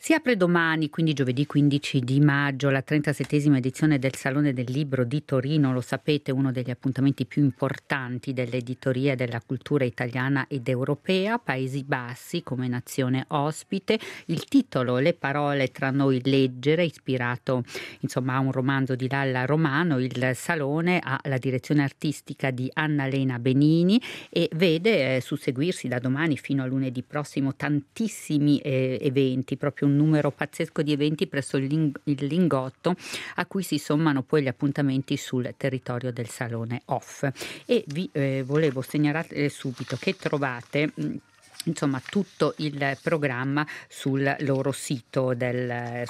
Si apre domani, quindi giovedì 15 di maggio, la 37esima edizione del Salone del Libro di Torino. Lo sapete, uno degli appuntamenti più importanti dell'editoria e della cultura italiana ed europea. Paesi Bassi come nazione ospite. Il titolo Le parole tra noi leggere, ispirato insomma a un romanzo di Lalla Romano. Il Salone ha la direzione artistica di Annalena Benini e vede susseguirsi da domani fino a lunedì prossimo tantissimi eventi, proprio un numero pazzesco di eventi presso il Lingotto, a cui si sommano poi gli appuntamenti sul territorio del Salone Off. E vi volevo segnalare subito che trovate insomma tutto il programma sul loro sito del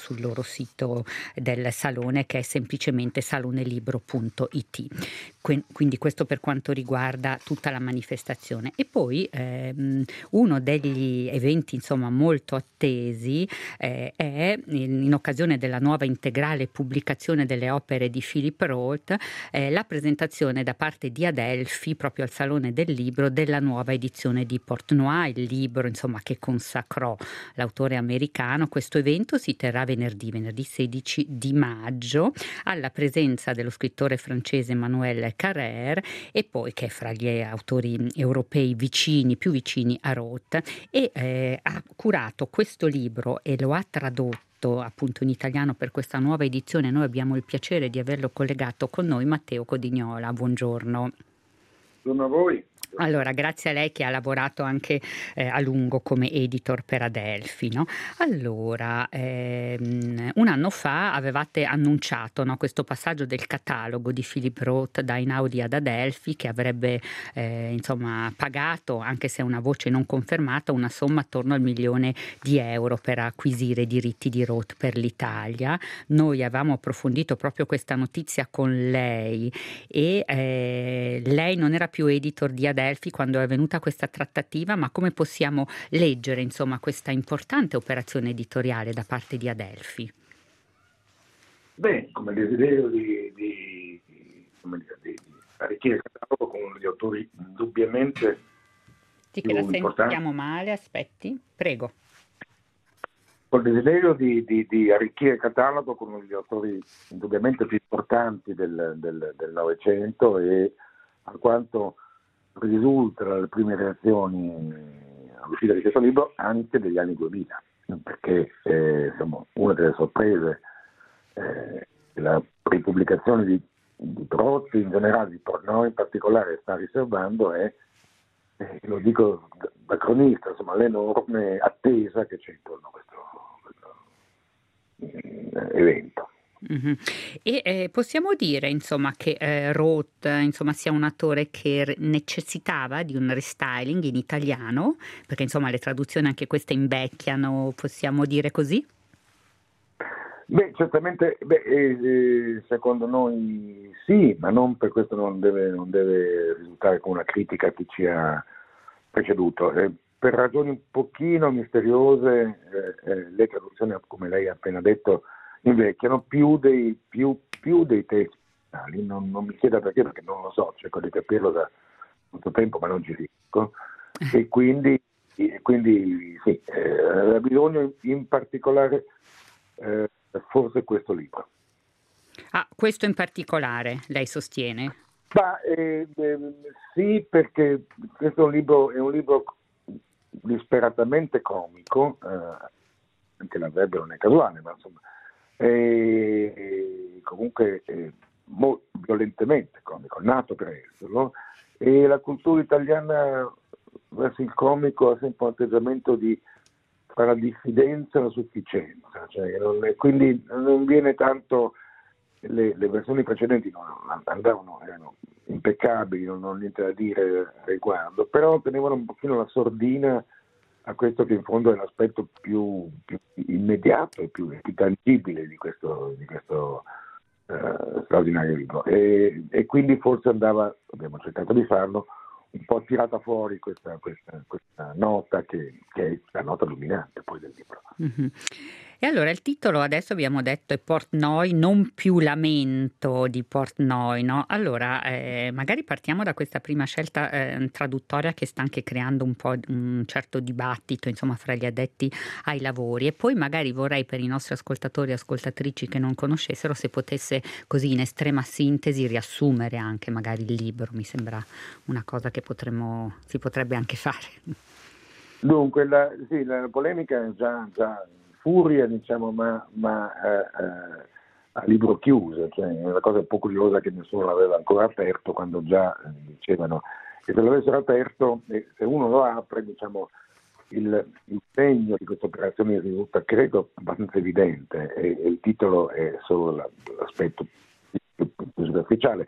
salone, che è semplicemente salonelibro.it. Quindi questo per quanto riguarda tutta la manifestazione. E poi uno degli eventi insomma molto attesi è in occasione della nuova integrale pubblicazione delle opere di Philip Roth, la presentazione da parte di Adelphi proprio al Salone del Libro della nuova edizione di Portnoy, il libro insomma che consacrò l'autore americano. Questo evento si terrà venerdì 16 di maggio, alla presenza dello scrittore francese Emmanuel Carrère, e poi che è fra gli autori europei più vicini a Roth, e ha curato questo libro e lo ha tradotto appunto in italiano per questa nuova edizione. Noi abbiamo il piacere di averlo collegato con noi, Matteo Codignola. Buongiorno. Buongiorno a voi. Allora, grazie a lei che ha lavorato anche a lungo come editor per Adelphi, no? Allora, un anno fa avevate annunciato, no, questo passaggio del catalogo di Philip Roth da Einaudi ad Adelphi, che avrebbe insomma pagato, anche se è una voce non confermata, una somma attorno al €1.000.000 per acquisire i diritti di Roth per l'Italia. Noi avevamo approfondito proprio questa notizia con lei e lei non era più editor di Adelphi quando è venuta questa trattativa, ma come possiamo leggere insomma questa importante operazione editoriale da parte di Adelphi? Beh, come desiderio di arricchire il catalogo con gli autori indubbiamente Sì, che più la importanti. sentiamo male, aspetti, prego. Col desiderio di arricchire il catalogo con gli autori indubbiamente più importanti del Novecento e alquanto risulta dalle prime reazioni all'uscita di questo libro anche degli anni 2000, perché insomma, una delle sorprese la ripubblicazione di Roth in generale, di Portnoy in particolare, sta riservando è, lo dico da cronista, insomma, l'enorme attesa che c'è intorno a questo evento. Mm-hmm. E possiamo dire insomma che Roth insomma sia un autore che necessitava di un restyling in italiano, perché insomma le traduzioni anche queste invecchiano, possiamo dire così? Beh, certamente, secondo noi sì, ma non per questo non deve risultare come una critica a chi ci ha preceduto. Per ragioni un pochino misteriose le traduzioni, come lei ha appena detto, invecchiano più dei testi originali. Non mi chieda perché non lo so, cerco di capirlo da molto tempo ma non ci riesco, e quindi sì, ha bisogno in particolare forse questo libro. Ah, questo in particolare lei sostiene? Sì, perché questo è un libro disperatamente comico, anche l'avverbio non è casuale, ma insomma comunque molto violentemente comico, nato per esserlo, e la cultura italiana verso il comico ha sempre un atteggiamento tra la diffidenza e la sufficienza, cioè quindi non viene tanto, le versioni precedenti erano impeccabili, non ho niente da dire a riguardo, però tenevano un pochino la sordina a questo che in fondo è l'aspetto più immediato e più tangibile di questo straordinario libro, e quindi forse abbiamo cercato di farlo, un po' tirata fuori questa nota che è la nota dominante poi del libro. Mm-hmm. E allora il titolo adesso abbiamo detto è Portnoy, non più lamento di Portnoy, no? Allora magari partiamo da questa prima scelta traduttoria che sta anche creando un po' un certo dibattito, insomma, fra gli addetti ai lavori, e poi magari vorrei, per i nostri ascoltatori e ascoltatrici che non conoscessero, se potesse così in estrema sintesi riassumere anche magari il libro. Mi sembra una cosa che si potrebbe anche fare. Dunque, la polemica è già furia, diciamo, ma a libro chiuso, cioè è una cosa un po' curiosa che nessuno l'aveva ancora aperto, quando già dicevano che se l'avessero aperto, se uno lo apre, diciamo, il segno di questa operazione risulta, credo, abbastanza evidente, e il titolo è solo l'aspetto più superficiale.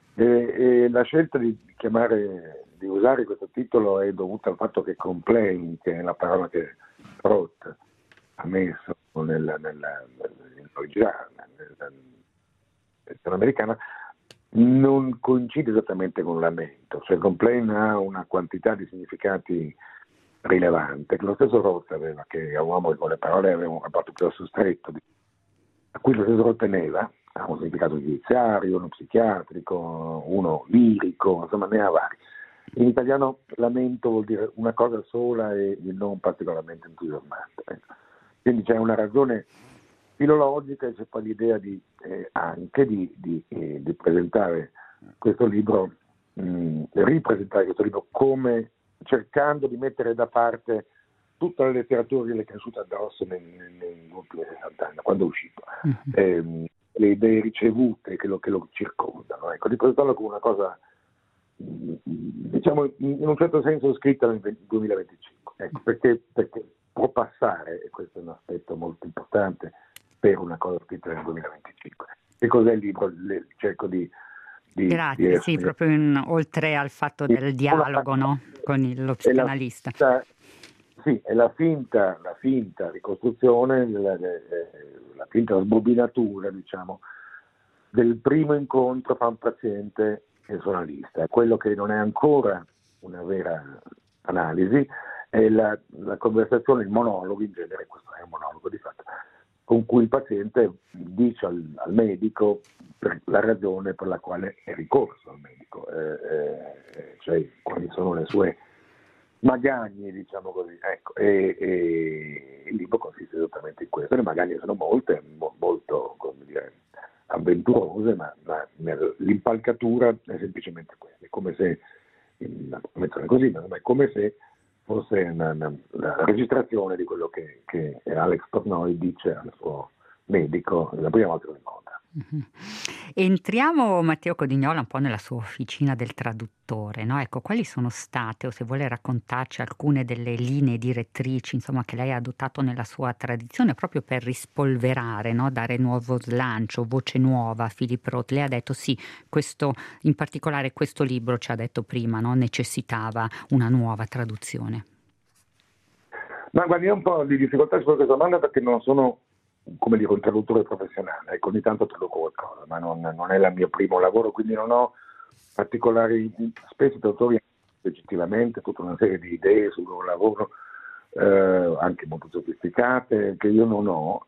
La scelta di usare questo titolo è dovuta al fatto che complaint, che è la parola che Roth ha messo nell'originale, nella versione americana, non coincide esattamente con lamento, cioè complaint ha una quantità di significati rilevante, che lo stesso Roth aveva, che è un uomo che con le parole aveva un rapporto più stretto, a cui lo stesso Roth teneva, ha un significato giudiziario, uno psichiatrico, uno lirico, insomma ne ha vari. In italiano lamento vuol dire una cosa sola e non particolarmente entusiasmante. Quindi c'è una ragione filologica e c'è poi l'idea anche di presentare questo libro, ripresentare questo libro come cercando di mettere da parte tutta la letteratura che le è cresciuta addosso negli ultimi 60 anni, quando è uscito, le idee ricevute che lo circondano, ecco, di presentarlo come una cosa, diciamo, in un certo senso scritta nel 2025, ecco, perché può passare, e questo è un aspetto molto importante per una cosa scritta nel 2025. Che cos'è il libro? Cerco di Grazie, sì, proprio oltre al fatto del dialogo, no? Con lo psicanalista. Sì, è la finta ricostruzione, la finta sbobinatura, diciamo, del primo incontro fra un paziente e il suo analista. Quello che non è ancora una vera analisi è la conversazione, il monologo, in genere questo è un monologo di fatto, con cui il paziente dice al medico per la ragione per la quale è ricorso al medico, cioè quali sono le sue magagne, diciamo così, ecco, e il libro consiste esattamente in questo. Le magagne sono molte, molto, come dire, avventurose, ma l'impalcatura è semplicemente questa, è come se, così, ma è come se fosse la registrazione di quello che Alex Portnoy dice al suo medico la prima volta che lo incontra. Mm-hmm. Entriamo, Matteo Codignola, un po' nella sua officina del traduttore, no? Ecco, quali sono state, o se vuole raccontarci alcune delle linee direttrici, insomma, che lei ha adottato nella sua tradizione proprio per rispolverare, no? Dare nuovo slancio, voce nuova a Philip Roth. Lei ha detto sì, questo, in particolare questo libro, ci ha detto prima, no? Necessitava una nuova traduzione. Ma guardi, io ho un po' di difficoltà su questa domanda perché non sono, come dire, un traduttore professionale, ecco, ogni tanto traduco qualcosa, ma non è il mio primo lavoro, quindi non ho particolari. Spesso i traduttori hanno legittimamente tutta una serie di idee sul loro lavoro, anche molto sofisticate, che io non ho,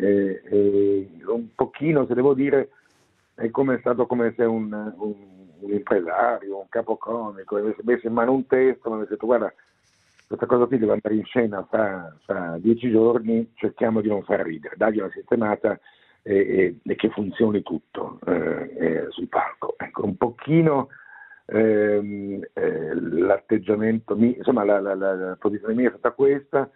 un pochino, se devo dire, è stato come se un impresario, un capocomico avesse messo in mano un testo, mi avesse detto guarda, questa cosa qui deve andare in scena fra 10 giorni, cerchiamo di non far ridere, dargli una sistemata e che funzioni tutto sul palco. Ecco, un pochino l'atteggiamento, insomma la posizione mia è stata questa.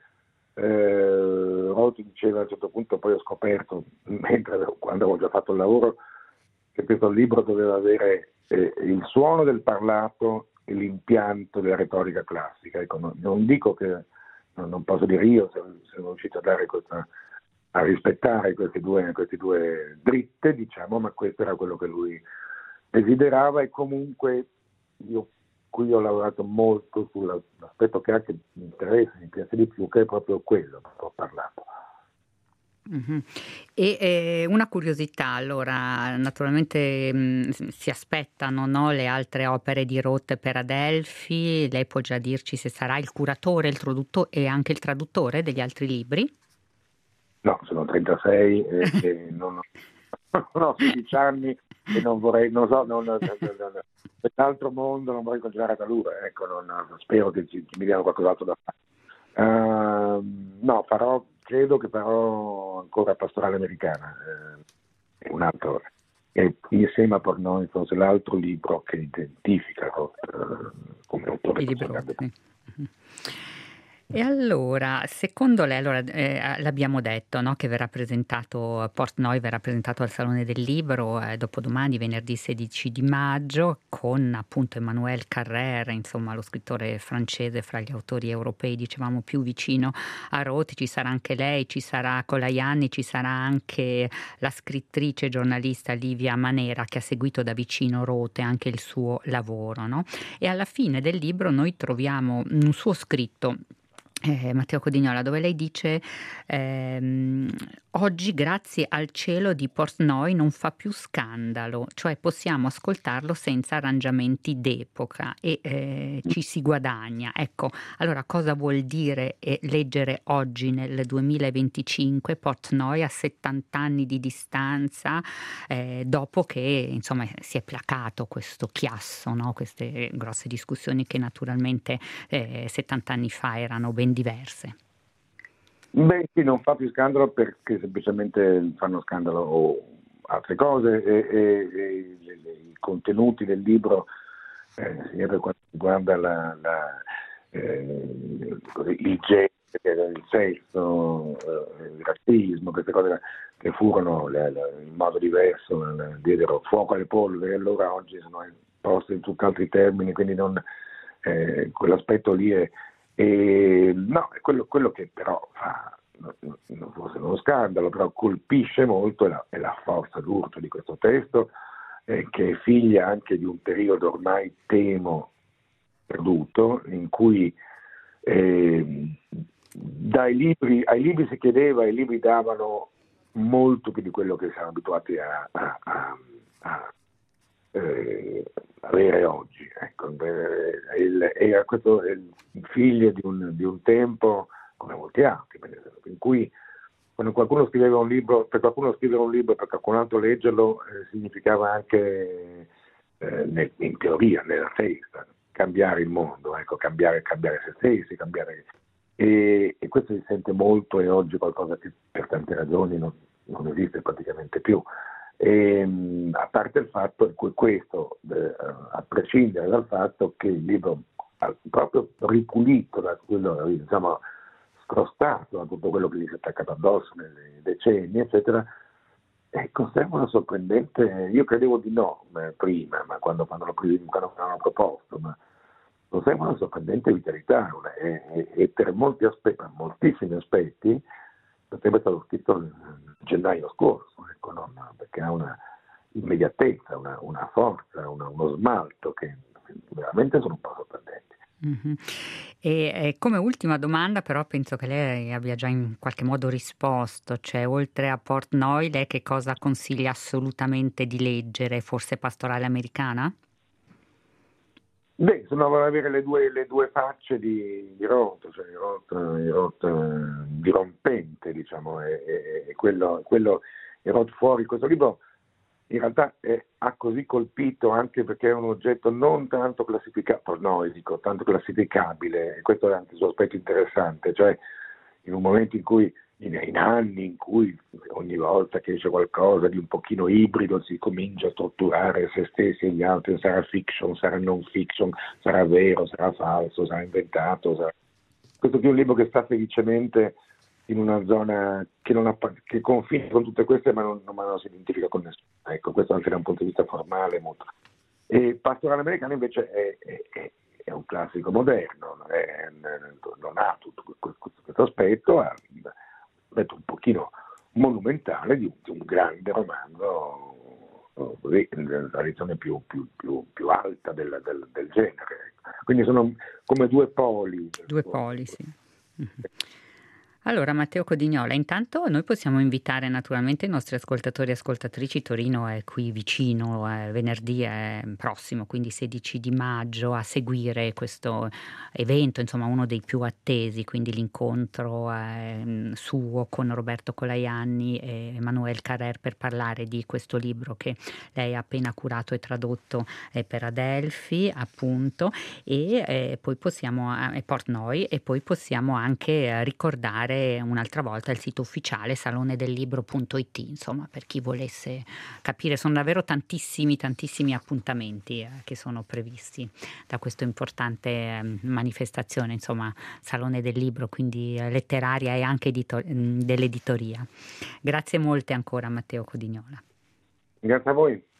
Roth diceva a un certo punto, poi ho scoperto, quando avevo già fatto il lavoro, che questo libro doveva avere il suono del parlato e l'impianto della retorica classica. Ecco, non dico che non posso dire io se sono riuscito a rispettare queste due dritte, diciamo, ma questo era quello che lui desiderava, e comunque qui ho lavorato molto sull'aspetto che anche mi interessa, mi piace di più, che è proprio quello che ho parlato. Mm-hmm. E una curiosità, allora, naturalmente si aspettano, no, le altre opere di Roth per Adelphi. Lei può già dirci se sarà il curatore, il traduttore e anche il traduttore degli altri libri? No, sono 36 e non ho 16 anni e non vorrei, non so, quest'altro mondo non vorrei continuare da lui, ecco, spero che mi diano qualcos'altro da fare. No, credo che farò ancora Pastorale Americana, è un altro, insieme a Portnoy forse l'altro libro che identifica come autore. E allora, secondo lei, l'abbiamo detto, no, che Portnoy verrà presentato al Salone del Libro dopodomani, venerdì 16 di maggio, con appunto Emmanuel Carrère, insomma lo scrittore francese fra gli autori europei, dicevamo più vicino a Roti. Ci sarà anche lei, ci sarà Colajanni, ci sarà anche la scrittrice e giornalista Livia Manera, che ha seguito da vicino Rote, anche il suo lavoro, no? E alla fine del libro noi troviamo un suo scritto, Matteo Codignola, dove lei dice oggi grazie al cielo di Portnoy non fa più scandalo, cioè possiamo ascoltarlo senza arrangiamenti d'epoca e ci si guadagna. Ecco, allora cosa vuol dire leggere oggi nel 2025 Portnoy a 70 anni di distanza, dopo che insomma si è placato questo chiasso, no? Queste grosse discussioni che naturalmente 70 anni fa erano ben diverse. Beh, sì, non fa più scandalo perché semplicemente fanno scandalo o altre cose e i contenuti del libro, sia per quanto riguarda il genere, il sesso, il razzismo, queste cose che furono in modo diverso, diedero fuoco alle polveri, allora oggi sono poste in tutt'altri termini, quindi quell'aspetto lì è quello che però fa, forse non scandalo, però colpisce molto è la forza d'urto di questo testo, che è figlia anche di un periodo ormai temo perduto, in cui ai libri si chiedeva, i libri davano molto più di quello che siamo abituati a avere oggi. Ecco, era questo il figlio di un tempo, come molti altri, in cui quando qualcuno scriveva un libro, per qualcuno scrivere un libro e per qualcun altro leggerlo significava anche in teoria, nella testa, cambiare il mondo, ecco, cambiare se stessi, e questo si sente molto, e oggi qualcosa che per tante ragioni non esiste praticamente più. A parte il fatto che questo, a prescindere dal fatto che il libro ha proprio ripulito da quello, diciamo, scrostato da tutto quello che gli si è attaccato addosso nei decenni, eccetera, conserva una sorprendente, io credevo di no prima, ma quando l'hanno proposto, ma conserva una sorprendente vitalità e per moltissimi aspetti sarebbe stato scritto nel gennaio scorso, ecco, perché ha una immediatezza, una forza, uno smalto che veramente sono un po' sorprendenti. Mm-hmm. E come ultima domanda, però penso che lei abbia già in qualche modo risposto, cioè oltre a Portnoy lei che cosa consiglia assolutamente di leggere? Forse Pastorale Americana? Beh, insomma, avere le due facce di Roth, cioè Roth dirompente, diciamo, e quello Roth fuori. Questo libro in realtà ha così colpito anche perché è un oggetto non tanto tanto classificabile, e questo è anche il suo aspetto interessante, cioè in un momento in cui, in anni in cui ogni volta che esce qualcosa di un pochino ibrido si comincia a strutturare se stessi e gli altri, sarà fiction, sarà non fiction, sarà vero, sarà falso, sarà inventato. Questo qui è un libro che sta felicemente in una zona che confina con tutte queste, ma non si identifica con nessuno. Ecco, questo anche da un punto di vista formale molto. E Pastorale Americano invece è un classico moderno, non ha tutto questo aspetto, ha un pochino monumentale di un grande romanzo nella tradizione più alta del genere. Quindi sono come due poli. Due poli, sì. Allora, Matteo Codignola, intanto noi possiamo invitare naturalmente i nostri ascoltatori e ascoltatrici. Torino è qui vicino, venerdì è prossimo, quindi 16 di maggio, a seguire questo evento, insomma uno dei più attesi, quindi l'incontro suo con Roberto Colaianni e Emmanuel Carrère per parlare di questo libro che lei ha appena curato e tradotto per Adelphi, appunto, e poi possiamo, e Portnoy, e poi possiamo anche ricordare un'altra volta il sito ufficiale salonedellibro.it, insomma, per chi volesse capire. Sono davvero tantissimi appuntamenti che sono previsti da questa importante manifestazione, insomma, Salone del Libro, quindi letteraria e anche dell'editoria. Grazie molte ancora, Matteo Codignola. Grazie a voi.